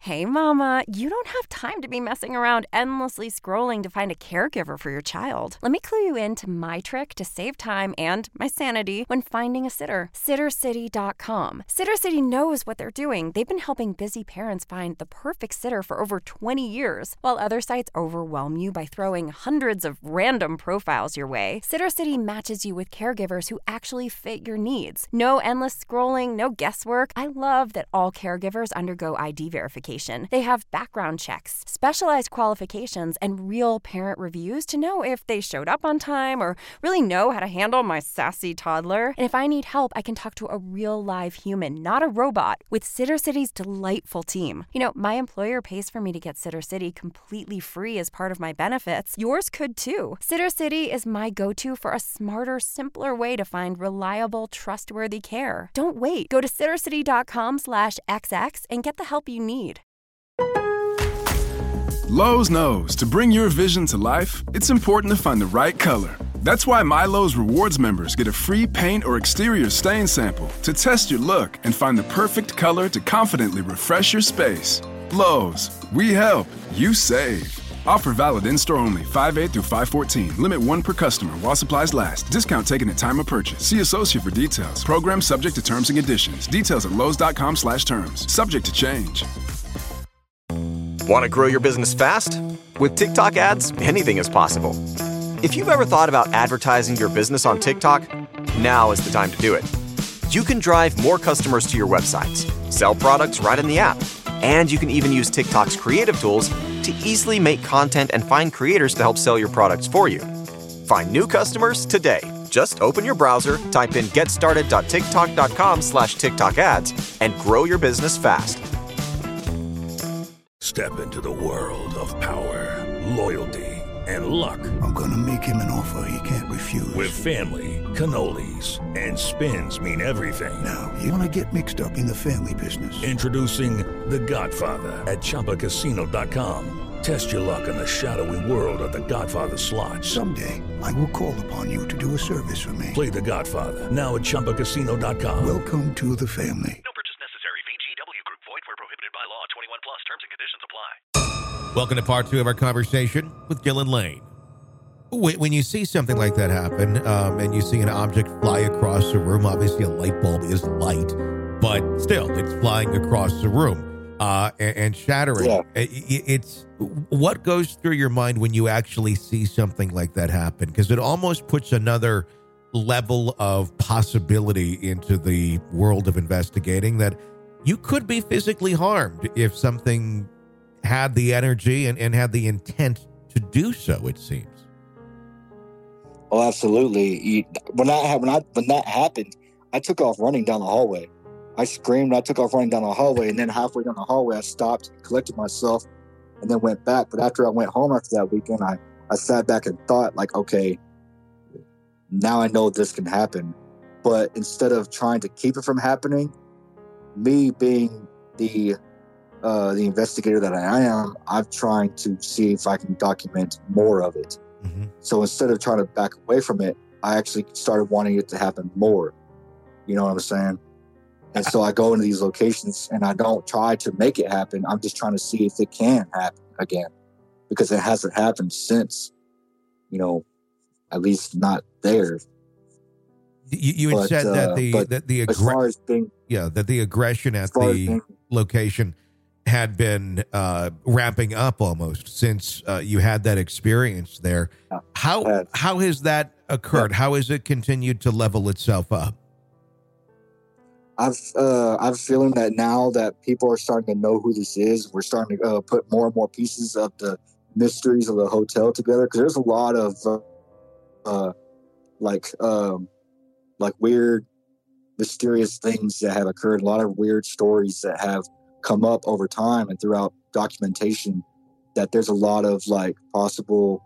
Hey, Mama, you don't have time to be messing around endlessly scrolling to find a caregiver for your child. Let me clue you into my trick to save time and my sanity when finding a sitter. SitterCity.com. SitterCity knows what they're doing. They've been helping busy parents find the perfect sitter for over 20 years. While other sites overwhelm you by throwing hundreds of random profiles your way, SitterCity matches you with caregivers who actually fit your needs. No endless scrolling, no guesswork. I love that all caregivers undergo ID verification. They have background checks, specialized qualifications, and real parent reviews to know if they showed up on time or really know how to handle my sassy toddler. And if I need help, I can talk to a real live human, not a robot, with SitterCity's delightful team. You know, my employer pays for me to get SitterCity completely free as part of my benefits. Yours could too. SitterCity is my go-to for a smarter, simpler way to find reliable, trustworthy care. Don't wait. Go to SitterCity.com/XX and get the help you need. Lowe's knows to bring your vision to life, it's important to find the right color. That's why MyLowe's Rewards members get a free paint or exterior stain sample to test your look and find the perfect color to confidently refresh your space. Lowe's, we help, you save. Offer valid in-store only 5/8 through 5/14. Limit 1 per customer while supplies last. Discount taken at time of purchase. See associate for details. Program subject to terms and conditions. Details at lowes.com/terms. Subject to change. Want to grow your business fast? With TikTok ads, anything is possible. If you've ever thought about advertising your business on TikTok, now is the time to do it. You can drive more customers to your websites, sell products right in the app, and you can even use TikTok's creative tools to easily make content and find creators to help sell your products for you. Find new customers today. Just open your browser, type in getstarted.tiktok.com/TikTok ads, and grow your business fast. Step into the world of power, loyalty, and luck. I'm gonna make him an offer he can't refuse. With family, cannolis, and spins mean everything. Now, you wanna get mixed up in the family business. Introducing The Godfather at ChumbaCasino.com. Test your luck in the shadowy world of The Godfather slot. Someday, I will call upon you to do a service for me. Play The Godfather now at ChumbaCasino.com. Welcome to the family. No purchase necessary. VGW Group. Void where prohibited by law. 21 plus. Terms and conditions apply. Welcome to part 2 of our conversation with Dylan Lane. When you see something like that happen, and you see an object fly across the room, obviously a light bulb is light, but still, it's flying across the room and shattering. Yeah. It's what goes through your mind when you actually see something like that happen? Because it almost puts another level of possibility into the world of investigating that you could be physically harmed if something had the energy and had the intent to do so, it seems. Oh, absolutely. When that happened, I took off running down the hallway. I screamed, I took off running down the hallway, and then halfway down the hallway, I stopped, collected myself, and then went back. But after I went home after that weekend, I sat back and thought, like, okay, now I know this can happen. But instead of trying to keep it from happening, me being the investigator that I am, I'm trying to see if I can document more of it. Mm-hmm. So instead of trying to back away from it, I actually started wanting it to happen more. You know what I'm saying? And so I go into these locations and I don't try to make it happen. I'm just trying to see if it can happen again, because it hasn't happened since, at least not there. You had said that the aggression at the location had been ramping up almost since you had that experience there. How has that occurred? How has it continued to level itself up? I'm feeling that now that people are starting to know who this is, we're starting to put more and more pieces of the mysteries of the hotel together, because there's a lot of like weird, mysterious things that have occurred, a lot of weird stories that have come up over time and throughout documentation, that there's a lot of like possible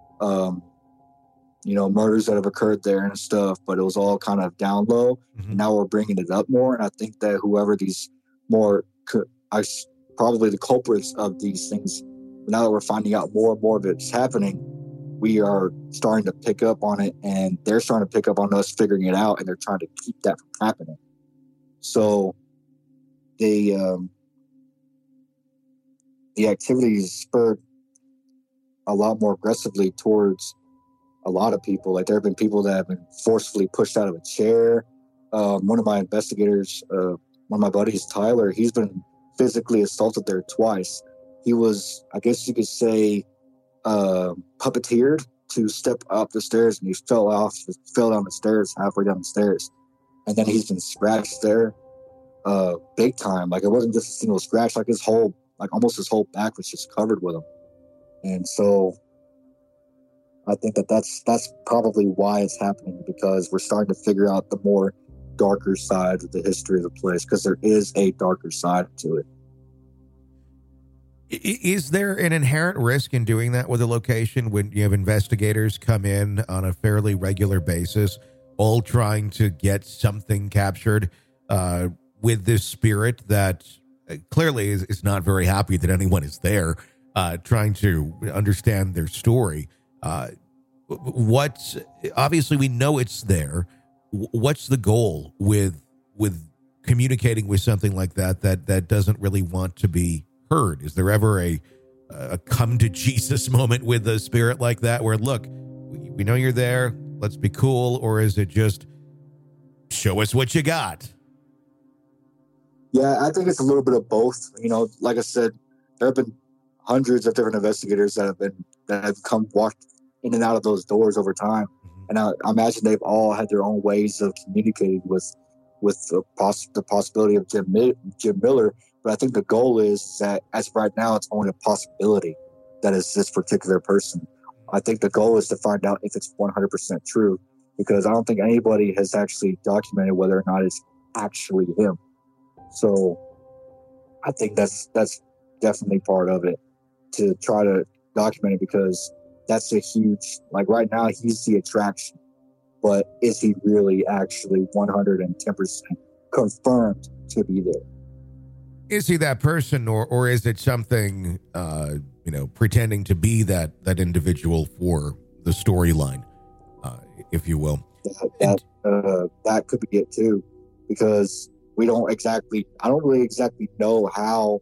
murders that have occurred there and stuff, but it was all kind of down low. Mm-hmm. And now we're bringing it up more. And I think that whoever these probably the culprits of these things, now that we're finding out more and more of it's happening, we are starting to pick up on it, and they're starting to pick up on us figuring it out, and they're trying to keep that from happening. So they, the activities spurred a lot more aggressively towards a lot of people. Like there have been people that have been forcefully pushed out of a chair. One of my investigators, one of my buddies, Tyler, he's been physically assaulted there twice. He was, I guess you could say, puppeteered to step up the stairs, and he fell down the stairs, halfway down the stairs. And then he's been scratched there big time. Like it wasn't just a single scratch, like almost his whole back was just covered with them. And so I think that's probably why it's happening, because we're starting to figure out the more darker side of the history of the place, because there is a darker side to it. Is there an inherent risk in doing that with a location when you have investigators come in on a fairly regular basis, all trying to get something captured with this spirit that clearly is not very happy that anyone is there, trying to understand their story? Obviously we know it's there. What's the goal with communicating with something like that doesn't really want to be heard? Is there ever a come to Jesus moment with a spirit like that where, look, we know you're there, let's be cool? Or is it just show us what you got? Yeah, I think it's a little bit of both. You know, like I said, there have been hundreds of different investigators that have come walked in and out of those doors over time. And I imagine they've all had their own ways of communicating with the possibility of Jim Miller. But I think the goal is that, as of right now, it's only a possibility that is this particular person. I think the goal is to find out if it's 100% true, because I don't think anybody has actually documented whether or not it's actually him. So I think that's definitely part of it, to try to document it, because that's a huge, like right now, he's the attraction. But is he really actually 110% confirmed to be there? Is he that person, or is it something, pretending to be that individual for the storyline, if you will? That could be it too, because I don't really exactly know how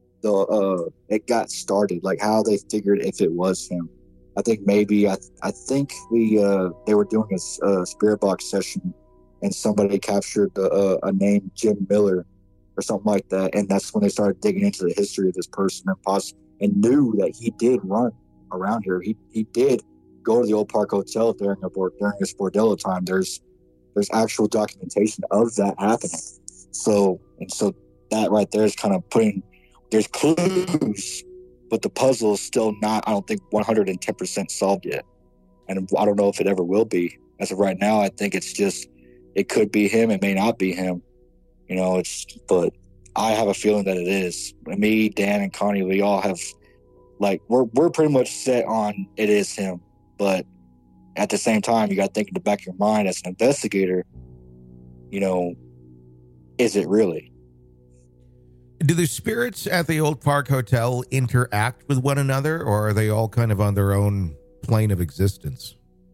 it got started, like how they figured if it was him. I think maybe I think they were doing a spirit box session, and somebody captured a name, Jim Miller or something like that, and that's when they started digging into the history of this person and knew that he did run around here. He did go to the Old Park Hotel during his bordello time. There's actual documentation of that happening. So that right there is kind of there's clues, but the puzzle is still not, I don't think, 110% solved yet. And I don't know if it ever will be. As of right now, I think it could be him. It may not be him. You know, but I have a feeling that it is. Me, Dan, and Connie, we all have, like, we're pretty much set on it is him. But at the same time, you got to think in the back of your mind as an investigator, you know, is it really? Do the spirits at the Old Park Hotel interact with one another, or are they all kind of on their own plane of existence?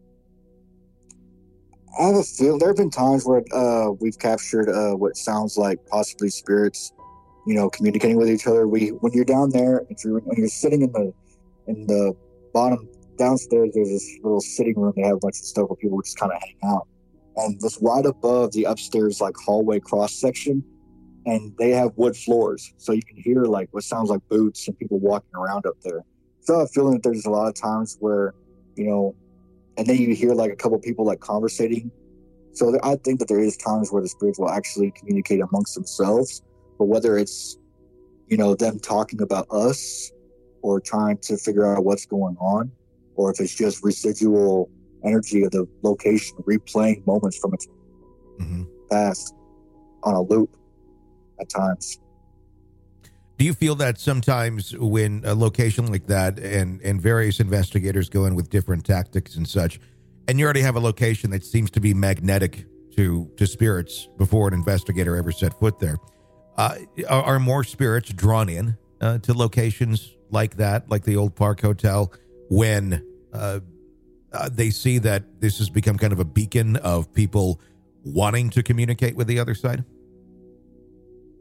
I have a feel. There have been times where we've captured what sounds like possibly spirits, you know, communicating with each other. When you're down there, when you're sitting in the bottom downstairs, there's this little sitting room. They have a bunch of stuff where people just kind of hang out, and just right above the upstairs like hallway cross section, and they have wood floors, so you can hear like what sounds like boots and people walking around up there. So I have a feeling that there's a lot of times where, you know. And then you hear like a couple people like conversating. So I think that there is times where the spirits will actually communicate amongst themselves. But whether it's, you know, them talking about us or trying to figure out what's going on, or if it's just residual energy of the location replaying moments from its past on a loop at times. Do you feel that sometimes when a location like that and various investigators go in with different tactics and such, and you already have a location that seems to be magnetic to spirits before an investigator ever set foot there, are more spirits drawn in to locations like that, like the Old Park Hotel, when they see that this has become kind of a beacon of people wanting to communicate with the other side?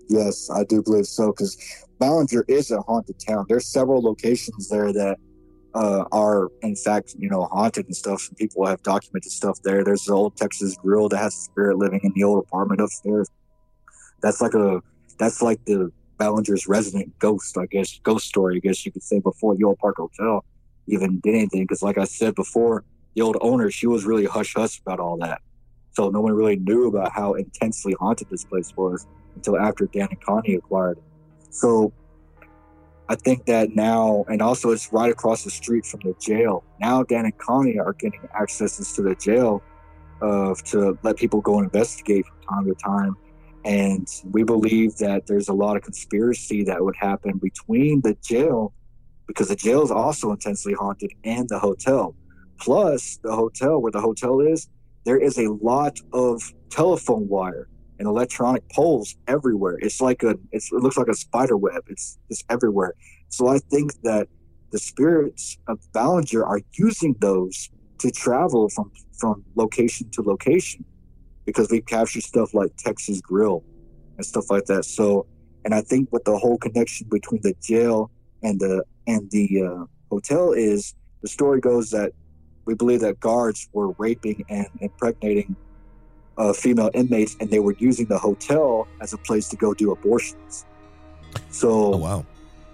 Yes, I do believe so, because Ballinger is a haunted town. There's several locations there that are, in fact, haunted and stuff. People have documented stuff there. There's the old Texas Grill that has a spirit living in the old apartment upstairs. That's like the Ballinger's resident ghost, I guess, ghost story, I guess you could say, before the old Park Hotel even did anything. Because like I said before, the old owner, she was really hush-hush about all that. So no one really knew about how intensely haunted this place was until after Dan and Connie acquired it. So I think that now, and also it's right across the street from the jail. Now Dan and Connie are getting accesses to the jail to let people go investigate from time to time. And we believe that there's a lot of conspiracy that would happen between the jail, because the jail is also intensely haunted, and the hotel. Plus, the hotel, where the hotel is, there is a lot of telephone wire and electronic poles everywhere. It looks like a spider web. It's everywhere. So I think that the spirits of Ballinger are using those to travel from location to location, because we capture stuff like Texas Grill and stuff like that. So, and I think what the whole connection between the jail and the hotel is, the story goes that we believe that guards were raping and impregnating female inmates, and they were using the hotel as a place to go do abortions. So, oh, wow.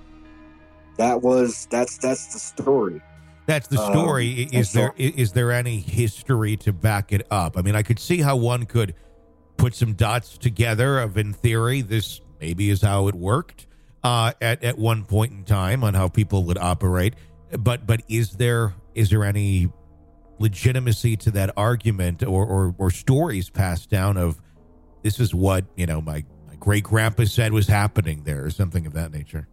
That's the story. That's the story. Is there any history to back it up? I mean, I could see how one could put some dots together of, in theory, this maybe is how it worked at one point in time on how people would operate. But is there any legitimacy to that argument or stories passed down of this is what, my great grandpa said was happening there, or something of that nature?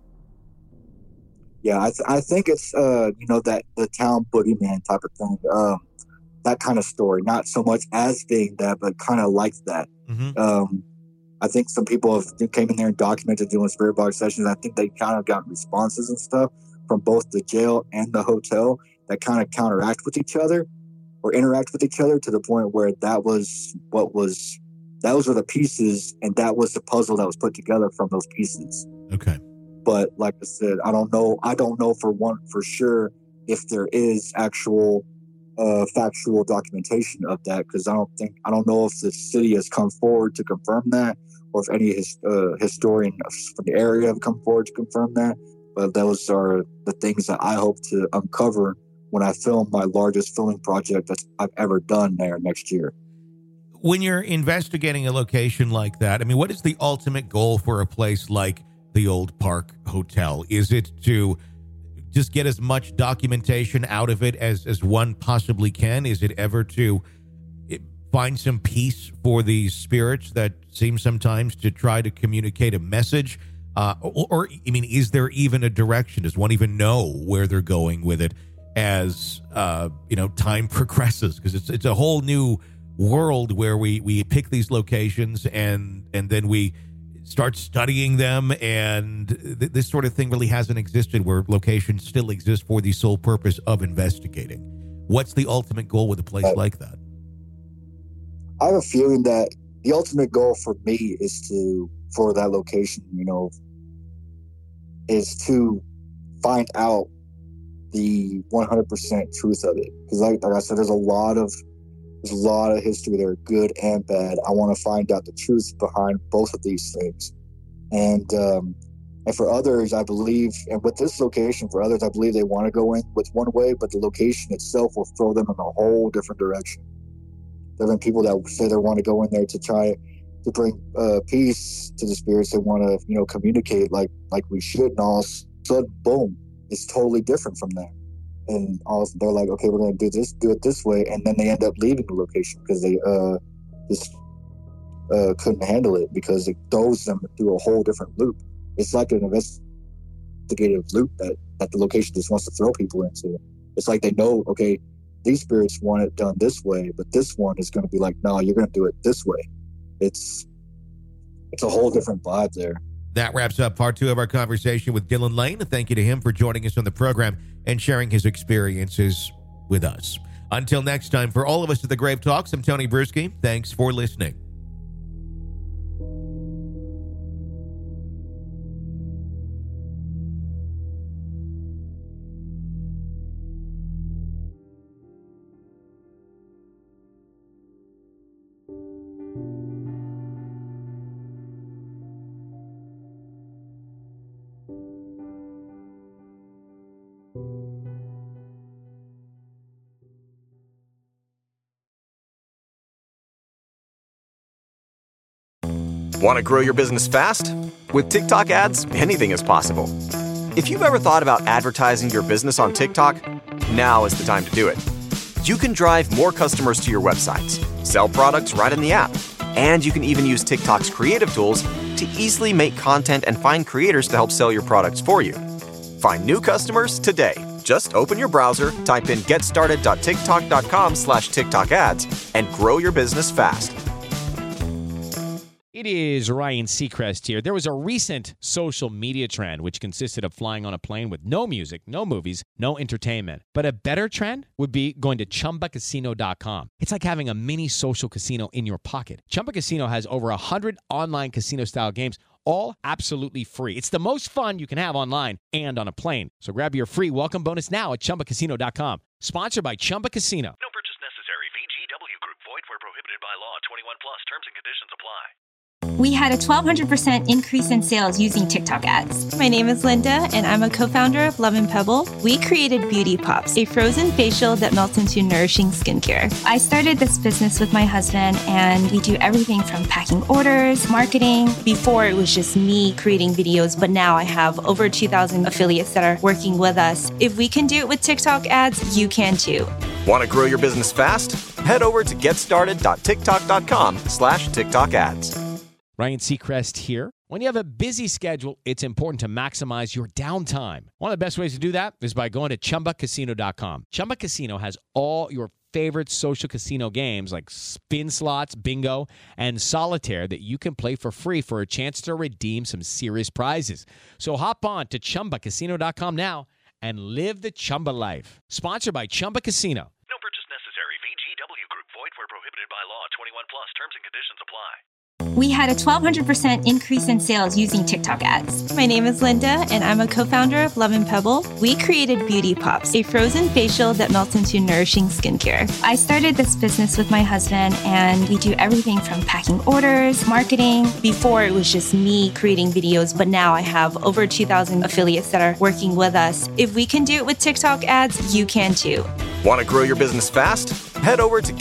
Yeah, I think it's that the town boogeyman type of thing, that kind of story. Not so much as being that, but kind of like that. Mm-hmm. I think some people came in there and documented doing spirit box sessions. I think they kind of got responses and stuff from both the jail and the hotel that kind of counteract with each other or interact with each other to the point where those were the pieces, and that was the puzzle that was put together from those pieces. Okay. But like I said, I don't know for sure if there is actual factual documentation of that, because I don't know if the city has come forward to confirm that, or if any historian from the area have come forward to confirm that. But those are the things that I hope to uncover when I film my largest filming project that I've ever done there next year. When you're investigating a location like that, I mean, what is the ultimate goal for a place like the Old Park Hotel? Is it to just get as much documentation out of it as one possibly can? Is it ever to find some peace for these spirits that seem sometimes to try to communicate a message? Or I mean, is there even a direction? Does one even know where they're going with it as time progresses? Because it's a whole new world where we pick these locations and then we start studying them, and this sort of thing really hasn't existed, where locations still exist for the sole purpose of investigating. What's the ultimate goal with a place like that? I have a feeling that the ultimate goal for me for that location, is to find out the 100% truth of it. Because like I said, there's a lot of history there, good and bad. I want to find out the truth behind both of these things. And for others, I believe, and with this location, for others, I believe they want to go in with one way, but the location itself will throw them in a whole different direction. There have been people that say they want to go in there to try to bring peace to the spirits. They want to, communicate like we should, and all of a sudden, boom, it's totally different from that. And they're like, okay, we're going to do it this way. And then they end up leaving the location because they just couldn't handle it, because it throws them through a whole different loop. It's like an investigative loop that the location just wants to throw people into. It's like they know, okay, these spirits want it done this way, but this one is going to be like, no, you're going to do it this way. It's a whole different vibe there. That wraps up part 2 of our conversation with Dylan Lane. Thank you to him for joining us on the program and sharing his experiences with us. Until next time, for all of us at the Grave Talks, I'm Tony Bruschi. Thanks for listening. Want to grow your business fast? With TikTok ads, anything is possible. If you've ever thought about advertising your business on TikTok, now is the time to do it. You can drive more customers to your websites, sell products right in the app, and you can even use TikTok's creative tools to easily make content and find creators to help sell your products for you. Find new customers today. Just open your browser, type in getstarted.tiktok.com/TikTok ads, and grow your business fast. It is Ryan Seacrest here. There was a recent social media trend which consisted of flying on a plane with no music, no movies, no entertainment. But a better trend would be going to ChumbaCasino.com. It's like having a mini social casino in your pocket. Chumba Casino has over 100 online casino-style games, all absolutely free. It's the most fun you can have online and on a plane. So grab your free welcome bonus now at ChumbaCasino.com. Sponsored by Chumba Casino. No purchase necessary. VGW Group. Void where prohibited by law. 21 plus. Terms and conditions apply. We had a 1,200% increase in sales using TikTok ads. My name is Linda, and I'm a co-founder of Love & Pebble. We created Beauty Pops, a frozen facial that melts into nourishing skincare. I started this business with my husband, and we do everything from packing orders, marketing. Before, it was just me creating videos, but now I have over 2,000 affiliates that are working with us. If we can do it with TikTok ads, you can too. Want to grow your business fast? Head over to getstarted.tiktok.com/TikTok ads. Ryan Seacrest here. When you have a busy schedule, it's important to maximize your downtime. One of the best ways to do that is by going to ChumbaCasino.com. Chumba Casino has all your favorite social casino games like spin slots, bingo, and solitaire that you can play for free for a chance to redeem some serious prizes. So hop on to ChumbaCasino.com now and live the Chumba life. Sponsored by Chumba Casino. No purchase necessary. VGW Group. Void where prohibited by law. 21 plus. Terms and conditions apply. We had a 1,200% increase in sales using TikTok ads. My name is Linda, and I'm a co-founder of Love & Pebble. We created Beauty Pops, a frozen facial that melts into nourishing skincare. I started this business with my husband, and we do everything from packing orders, marketing. Before, it was just me creating videos, but now I have over 2,000 affiliates that are working with us. If we can do it with TikTok ads, you can too. Want to grow your business fast? Head over to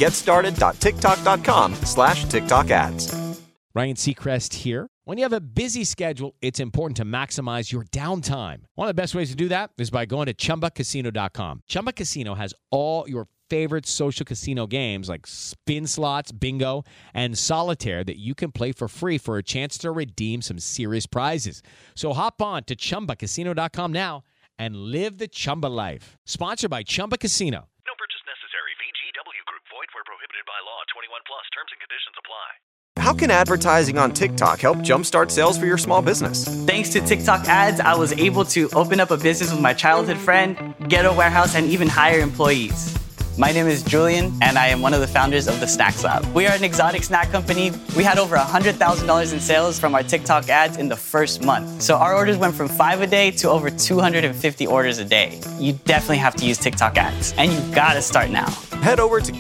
getstarted.tiktok.com/TikTok ads. Ryan Seacrest here. When you have a busy schedule, it's important to maximize your downtime. One of the best ways to do that is by going to ChumbaCasino.com. Chumba Casino has all your favorite social casino games like spin slots, bingo, and solitaire that you can play for free for a chance to redeem some serious prizes. So hop on to ChumbaCasino.com now and live the Chumba life. Sponsored by Chumba Casino. No purchase necessary. VGW Group. Void where prohibited by law. 21 plus. Terms and conditions apply. How can advertising on TikTok help jumpstart sales for your small business? Thanks to TikTok ads, I was able to open up a business with my childhood friend, get a warehouse, and even hire employees. My name is Julian, and I am one of the founders of the Snacks Lab. We are an exotic snack company. We had over $100,000 in sales from our TikTok ads in the first month. So our orders went from 5 a day to over 250 orders a day. You definitely have to use TikTok ads, and you gotta start now. Head over to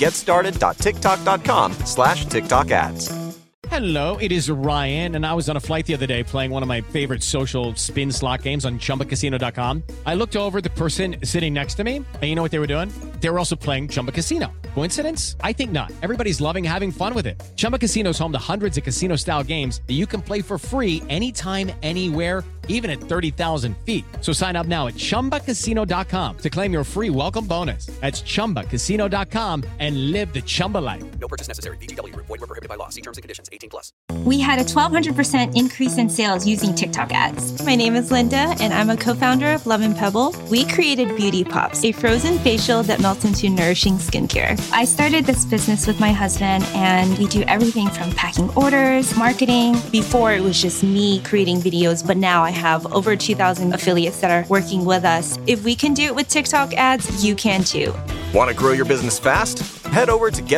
getstarted.tiktok.com/TikTok ads. Hello, it is Ryan, and I was on a flight the other day playing one of my favorite social spin slot games on ChumbaCasino.com. I looked over at the person sitting next to me, and you know what they were doing? They were also playing Chumba Casino. Coincidence? I think not. Everybody's loving having fun with it. Chumba Casino is home to hundreds of casino-style games that you can play for free anytime, anywhere, even at 30,000 feet. So sign up now at ChumbaCasino.com to claim your free welcome bonus. That's ChumbaCasino.com and live the Chumba life. No purchase necessary. VGW Group. Void where prohibited by law. See terms and conditions. 18 plus. We had a 1,200% increase in sales using TikTok ads. My name is Linda, and I'm a co-founder of Love & Pebble. We created Beauty Pops, a frozen facial that melts into nourishing skincare. I started this business with my husband, and we do everything from packing orders, marketing. Before, it was just me creating videos, but now I have over 2,000 affiliates that are working with us. If we can do it with TikTok ads, you can too. Want to grow your business fast? Head over to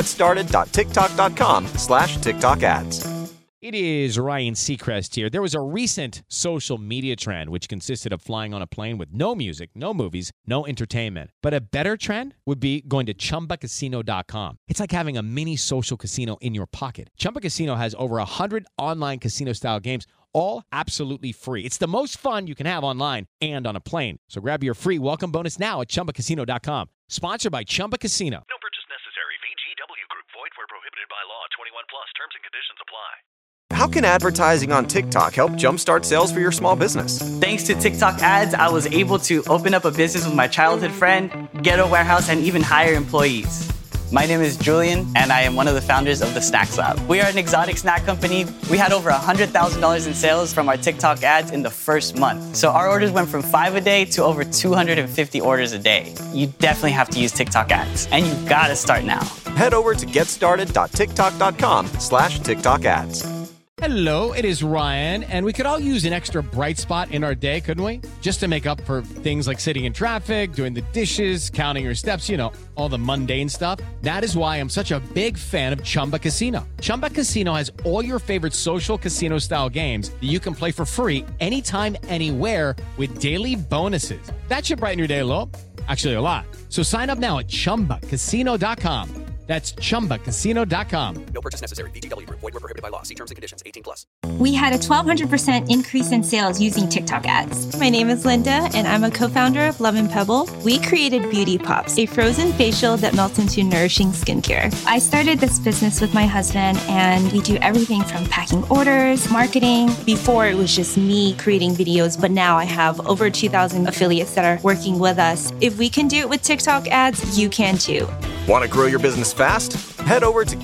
getstarted.tiktok.com/TikTok ads. It is Ryan Seacrest here. There was a recent social media trend which consisted of flying on a plane with no music, no movies, no entertainment. But a better trend would be going to ChumbaCasino.com. It's like having a mini social casino in your pocket. Chumba Casino has over 100 online casino-style games, all absolutely free. It's the most fun you can have online and on a plane. So grab your free welcome bonus now at ChumbaCasino.com. Sponsored by Chumba Casino. No purchase necessary. VGW Group. Void where prohibited by law. 21 plus. Terms and conditions apply. How can advertising on TikTok help jumpstart sales for your small business? Thanks to TikTok ads, I was able to open up a business with my childhood friend, get a warehouse, and even hire employees. My name is Julian, and I am one of the founders of the Snacks Lab. We are an exotic snack company. We had over $100,000 in sales from our TikTok ads in the first month. So our orders went from 5 a day to over 250 orders a day. You definitely have to use TikTok ads, and you gotta start now. Head over to getstarted.tiktok.com/TikTok ads. Hello, it is Ryan, and we could all use an extra bright spot in our day, couldn't we? Just to make up for things like sitting in traffic, doing the dishes, counting your steps, you know, all the mundane stuff. That is why I'm such a big fan of Chumba Casino. Chumba Casino has all your favorite social casino-style games that you can play for free anytime, anywhere with daily bonuses. That should brighten your day a little. Actually, a lot. So sign up now at ChumbaCasino.com. That's ChumbaCasino.com. No purchase necessary. VGW Group. Void where prohibited by law. See terms and conditions. 18 plus. We had a 1,200% increase in sales using TikTok ads. My name is Linda, and I'm a co-founder of Love & Pebble. We created Beauty Pops, a frozen facial that melts into nourishing skincare. I started this business with my husband, and we do everything from packing orders, marketing. Before, it was just me creating videos, but now I have over 2,000 affiliates that are working with us. If we can do it with TikTok ads, you can too. Want to grow your business fast? Head over to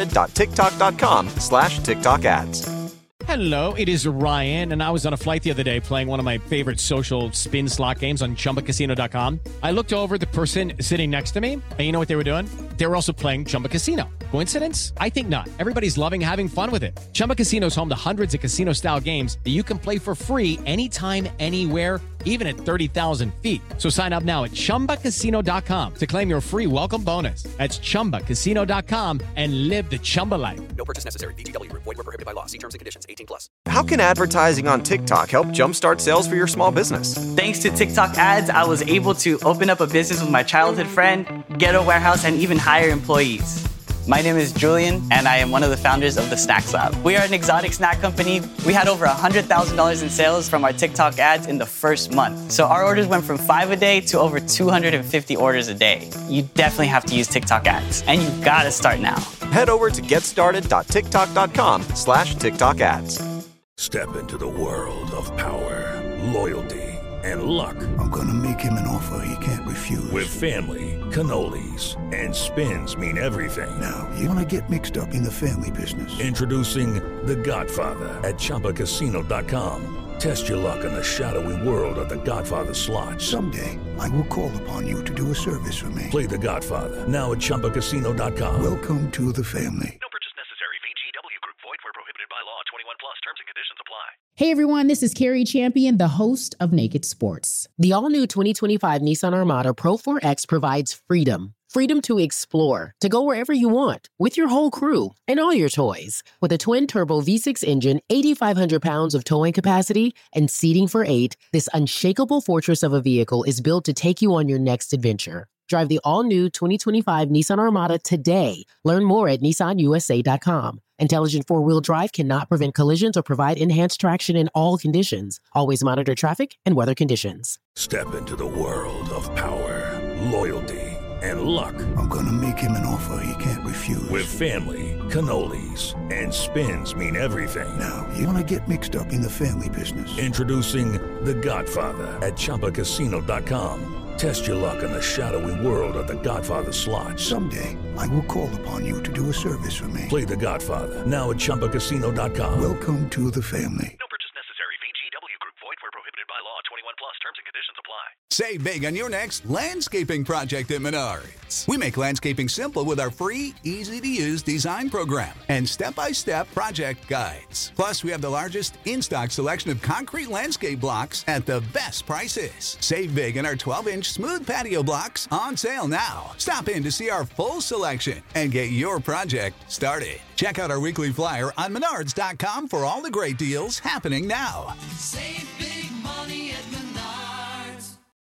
getstarted.tiktok.com/TikTok ads. Hello, it is Ryan, and I was on a flight the other day playing one of my favorite social spin slot games on ChumbaCasino.com. I looked over at the person sitting next to me, and you know what they were doing? They were also playing Chumba Casino. Coincidence? I think not. Everybody's loving having fun with it. Chumba Casino is home to hundreds of casino-style games that you can play for free anytime, anywhere, even at 30,000 feet. So sign up now at ChumbaCasino.com to claim your free welcome bonus. That's ChumbaCasino.com and live the Chumba life. No purchase necessary. VGW Group. Void where prohibited by law. See terms and conditions. 18 plus. How can advertising on TikTok help jumpstart sales for your small business? Thanks to TikTok ads, I was able to open up a business with my childhood friend, get a warehouse, and even hire employees. My name is Julian, and I am one of the founders of the Snacks Lab. We are an exotic snack company. We had over $100,000 in sales from our TikTok ads in the first month. So our orders went from 5 a day to over 250 orders a day. You definitely have to use TikTok ads, and you gotta start now. Head over to getstarted.tiktok.com/TikTok ads. Step into the world of power, loyalty, and luck. I'm gonna make him an offer he can't refuse. With family, cannolis, and spins mean everything. Now, you wanna get mixed up in the family business. Introducing The Godfather at ChumbaCasino.com. Test your luck in the shadowy world of The Godfather slot. Someday, I will call upon you to do a service for me. Play The Godfather now at ChumbaCasino.com. Welcome to the family. No purchase necessary. VGW Group. Void where prohibited by law. 21 plus. Terms and conditions apply. Hey everyone, this is Carrie Champion, the host of Naked Sports. The all-new 2025 Nissan Armada Pro 4X provides freedom. Freedom to explore, to go wherever you want, with your whole crew and all your toys. With a twin-turbo V6 engine, 8,500 pounds of towing capacity, and seating for 8, this unshakable fortress of a vehicle is built to take you on your next adventure. Drive the all-new 2025 Nissan Armada today. Learn more at nissanusa.com. Intelligent four-wheel drive cannot prevent collisions or provide enhanced traction in all conditions. Always monitor traffic and weather conditions. Step into the world of power, loyalty, and luck. I'm gonna make him an offer he can't refuse. With family, cannolis, and spins mean everything. Now, you wanna get mixed up in the family business. Introducing The Godfather at ChumbaCasino.com. Test your luck in the shadowy world of The Godfather slot. Someday, I will call upon you to do a service for me. Play The Godfather now at ChumbaCasino.com. Welcome to the family. No purchase necessary. VGW Group. Void where prohibited by law. 21 plus. Terms and conditions apply. Save big on your next landscaping project at Menards. We make landscaping simple with our free, easy-to-use design program and step-by-step project guides. Plus, we have the largest in-stock selection of concrete landscape blocks at the best prices. Save big on our 12-inch smooth patio blocks on sale now. Stop in to see our full selection and get your project started. Check out our weekly flyer on Menards.com for all the great deals happening now. Save